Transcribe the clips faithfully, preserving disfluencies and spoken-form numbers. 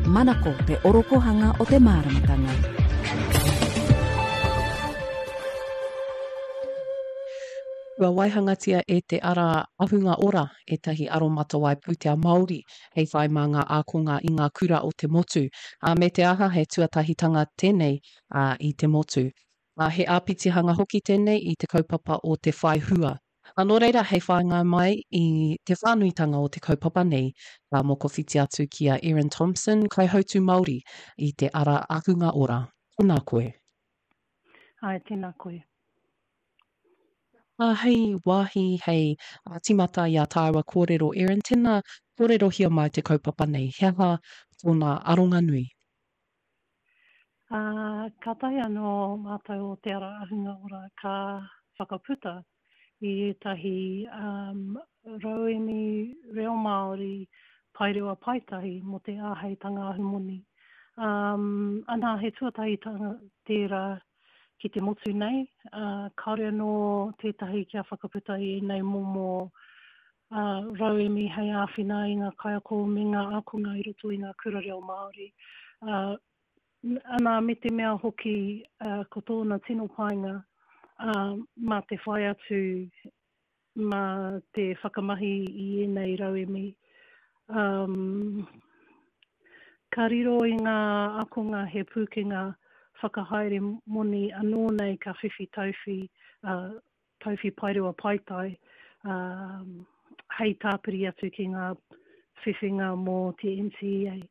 Manako te orokohanga o te māramatanga. Ua waihangatia e te ara ahunga ora e tahi aro matawai Pūtea Māori hei whai mā ngā ākonga i ngā kura o te motu. A me te aha he tuatahitanga tēnei uh, i te motu. Uh, he āpitihanga hoki tēnei i te kaupapa o te whai hua. Anō reira hei whāinga mai i te whānuitanga o te kaupapa nei uh, mō ko whiti atu ki a Erin Thompson, kai hautu Māori i te ara ahunga ora. Tēnā koe. Ai, tēnā koe. Uh, hei wāhi, hei uh, timata i a tāua kōrero Erin, tēnā kōrero hia mai te kaupapa nei. Hea tōna aronga nui. Uh, ka tahi anō mātou o te ara ahunga ora ka whakaputa i tahi um, rauemi reo Māori pairewa paitahi mo te āheitanga ahumoni. Um, ana he tuatahitanga tērā ki te motu nei, uh, kaore anō tētahi kia whakaputa i nei momo uh, rauemi hei āwhina i ngā kaiako me ngā ākonga i roto i ngā kura reo Māori. Uh, ana me te mea hoki uh, ko tōna tino painga uh, mā te whai atu mā te whakamahi i enei rauemi. Um, ka riro i ngā akonga he pūkenga whakahaere moni anō nei ka whiwhi tauwhi, uh, tauwhi pairewa paitai, um, hei tāpiri atu ki ngā whiwhinga mō te N C E A.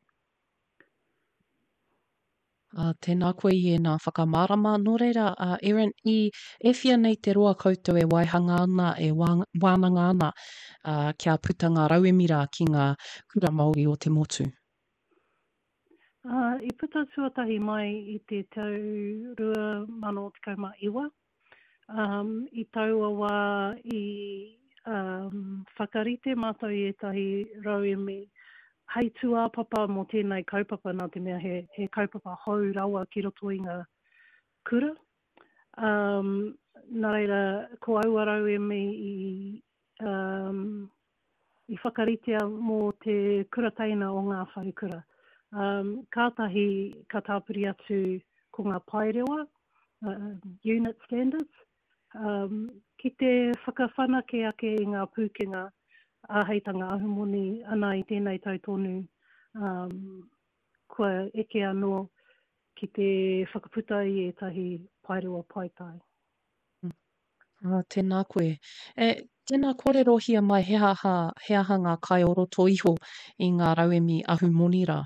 Uh, tēnā koe i e nā whakamārama. Nō reira, uh, Erin, i e whia nei te roa koutou e waihanga ana, e wāng, wānanga ana uh, kia puta ngā rauemira ki ngā kura Māori o te motu. Uh, I puta tuatahi mai i te tau rua mano tekau mā iwa. Um, I taua wā i um, whakarite mātou i etahi rauemi hei tua papa mo tēnei kaupapa nā te mea he, he kaupapa hau rawa ki roto i ngā kura. Um, nā reira, ko aua rauemi i, um, i whakaritea mō te kura teina o ngā wharekura. Um, kātahi ka tāpiri atu ko ngā pairewa, uh, unit standards, um, ki te whakawhanake ake i ngā pūkenga āheitanga ahumoni ana i tēnei tautonu, um, kua eke anō ki te whakaputa i etahi pairewa paitai. Uh, tēnā koe. E, tēnā kōrero hia mai he aha, he aha ngā kai o roto iho i ngā rauemi ahumoni rā.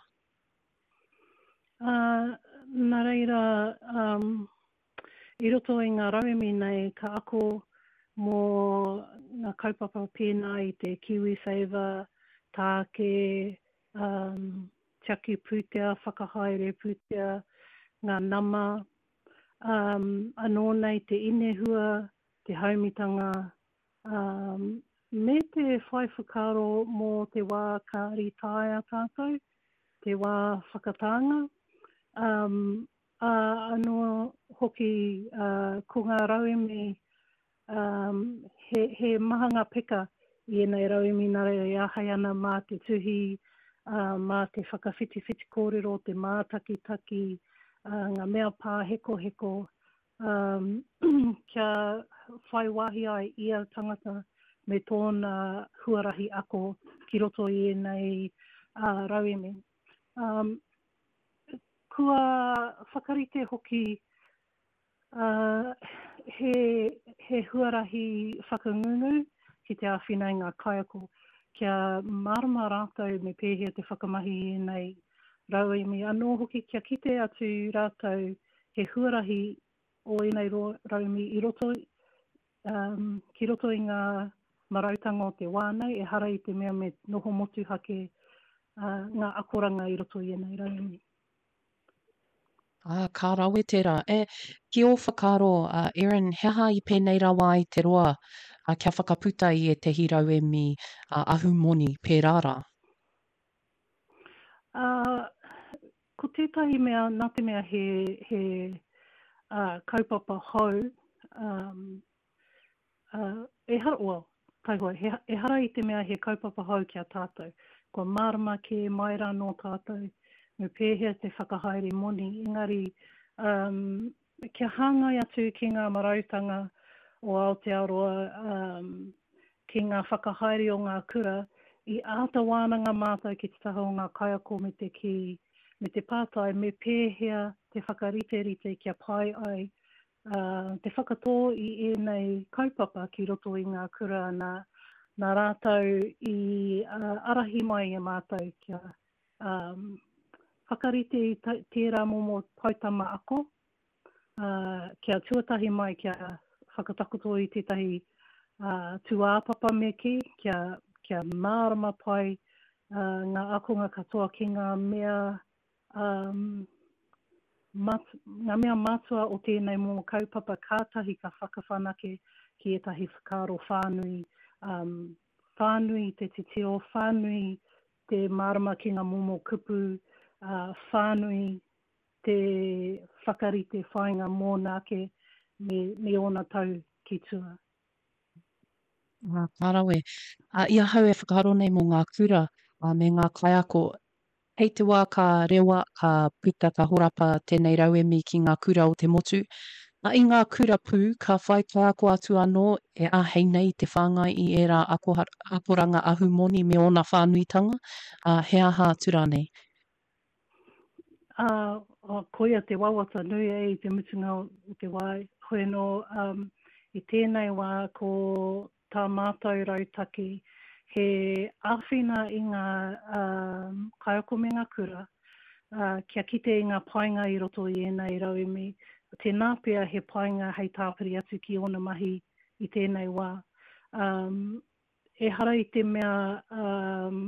Uh, nā reira, um, i roto i ngā rauemi nei ka ako mō ngā kaupapa pēnā i te KiwiSaver, tāke, um, tiaki pūtea, whakahaere pūtea, ngā nama, um, anō nei te inehua, te haumitanga, um, me te whai whakaro mō te wā ka ritaia tātou, te wā whakatanga. Um, uh, anō hoki uh, ko ngā rauemi um, he, he mahanga peka i enei rauemi nā reira i ahai ana mā te tuhi, uh, mā te whakawhitiwhiti kōrero, te mātakitaki, uh, ngā mea pā heko heko, um, kia whai wahi ai ia tangata me tōna huarahi ako ki roto i enei uh, rauemi. Um, Kua whakarite hoki uh, he, he huarahi whakangungu ki te āwhina i ngā kaiako. Kia marama rātou me pēhea te whakamahi i nei rauemi. Anō hoki kia kite atu rātou he huarahi o i nei rauemi i roto, um, ki roto i ngā marautanga o te wānei, e hara i te mea me noho motu hake uh, ngā akoranga i roto i nei rauemi. Ah, ka rawe tērā. E, ki o whakaro, uh, Erin, heha i pēnei rawa i te roa uh, kia whakaputa i e te hirauemi uh, ahumoni pērāra? Uh, ko tētahi mea, nā te mea he, he uh, kaupapa hau, um, uh, e hara, well, taihoa, he, e hara i te mea he kaupapa hau kia tātou. Ko marama ke maira no tātou me pēhea te whakahaere moni. Engari, um, kia hāngai atu ki ngā marautanga o Aotearoa, um, ki ngā whakahaere o ngā kura, i āta wānanga mātou ki te taha o ngā kaiako me te ki, me te pātai, me pēhea te whakarite-rite kia pai ai, uh, te whakatō i ēnei kaupapa ki roto i ngā kura nā, nā rātou i uh, arahi mai e mātou kia um, whakarite i tērā momo pautama ako, uh, kia tuatahi mai kia whakatakoto i tētahi uh, tuāpapa me ki, kia kia mārama pai uh, ngā akonga katoa ki ngā mea, um, mat, ngā mea matua o tēnei mō kaupapa kātahi ka whakawhanake ki etahi whakaro whānui, um, whānui te te teo, whānui te mārama ki ngā momo kupu, uh, whānui te whakarite whainga mōnake me, me ona tau ki tua. Ngā kārawe. Uh, ia hau e whakaro nei mō ngā kura uh, me ngā kaiako. Hei te wā ka rewa, ka puta, ka horapa tēnei rauemi ki ngā kura o te motu. A i ngā kura pū, ka whai kaiako atu anō e ahei nei te whāngai i ērā akoranga ahu moni me ona whānuitanga. Uh, he aha atu rānei? Uh, oh, koia te wawata nui e i te mutunga o te wai. Hoi no, um, i tēnei wā ko tā mātou rautaki, he āwhina i ngā um, kaiako me ngā kura, uh, kia kite i ngā painga i roto i ēnei rauemi. Tēnā pia he painga hei tāpiri atu ki ona mahi i tēnei wā. Um, e hara i te mea um,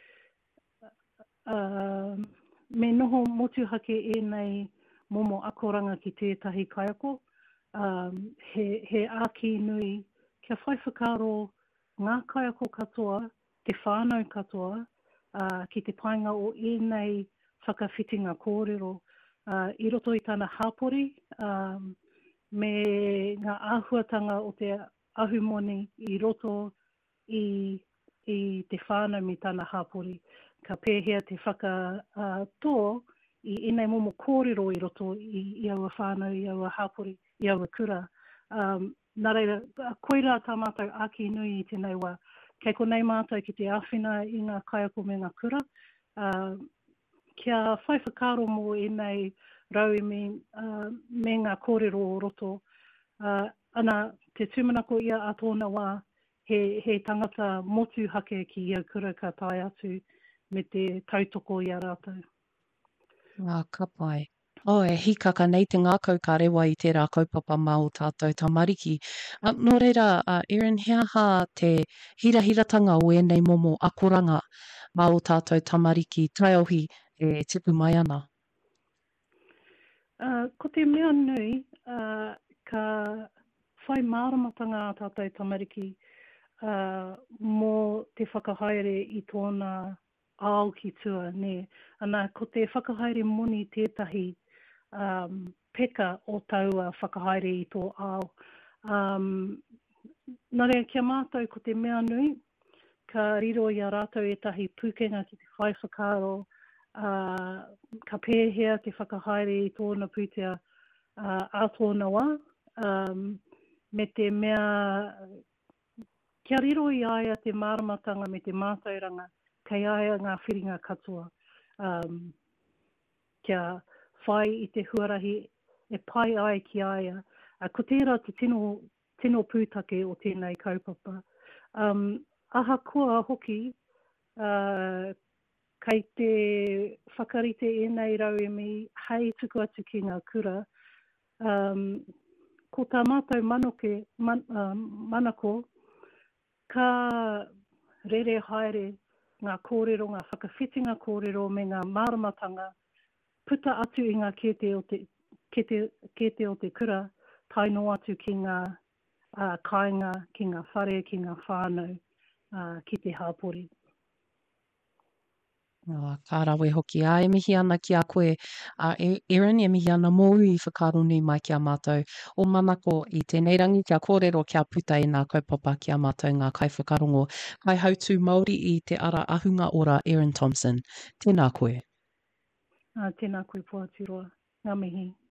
uh, me noho motuhake ēnei momo akoranga ki tētahi kaiako, um, he, he āki nui kia whai whakaro ngā kaiako katoa, te whānau katoa, uh, ki te painga o ēnei whakawhitinga kōrero. Uh, I roto i tāna hāpori, um, me ngā āhuatanga o te ahumoni i roto i, i te whānau mi tāna hāpori. Ka pēhea te whakatō uh, i ēnei momo kōrero i roto i, i aua whānau, i aua hāpori, i aua kura. Um, Nā reira, koira tā mātou āki nui i tēnei wā. Kei ko nei mātou ki te āwhina i ngā kaiako me ngā kura. Uh, kia whai whakaro mō i nei rauemi uh, me ngā kōrero o roto. Uh, ana, te tūmanako ia a tōna wā, he, he tangata motu hake ki ia kura ka tai atu me te tautoko i a rātou. Ngā kapai. O, e hikaka nei te ngākau ka rewa i tērā kaupapa mā o tātou tamariki. Uh, nō reira, uh, Erin, hea hā te hirahiratanga o enei momo akoranga mā o tātou tamariki taiahi e tipu mai ana? Uh, ko te mea nui, uh, ka whai māramatanga a tātou tamariki uh, mō te whakahaere i tōna ao ki tua, ne. Ana, ko te whakahaere moni tētahi Um, peka o taua whakahaere i tō ao. Um, nā rea kia mātou ko te mea nui, ka riro i a rātou e tahi pūkenga ki te whai whakaro, uh, ka pēhea te whakahaere i tōna pūtea uh, a tōna wā, um, me te mea, kia riro i aia te māramatanga me te mātauranga, kei aia ngā whiringa katoa. Um, kia whai i te huarahi e pai ai ki aia. Uh, ko tērā te tino, tino pūtake o tēnei kaupapa. Um, aha koa hoki, uh, kei te whakarite ēnei rauemi hei tuku atu ki ngā kura, um, ko tā mātou manoke, man, um, manako, ka rere haere ngā kōrero, ngā whakawhitinga kōrero me ngā māramatanga, puta atu i ngā kete o te, kete, kete o te kura, taino atu ki ngā uh, kāinga, ki ngā whare, ki ngā whānau, uh, ki te hāpori. Oh, ka rawe hoki. A e mihi ana ki a koe, uh, Erin, e mihi ana mōu i whakaro nei mai ki a mātou. O manako i tēnei rangi kia kōrero kia puta i nā kaupapa ki a mātou ngā kaiwhakarongo. Kai hautū Māori i te ara ahunga ora Erin Thompson. Tēnā koe. Uh, tēnā koe Puatiroa. Ngā mihi.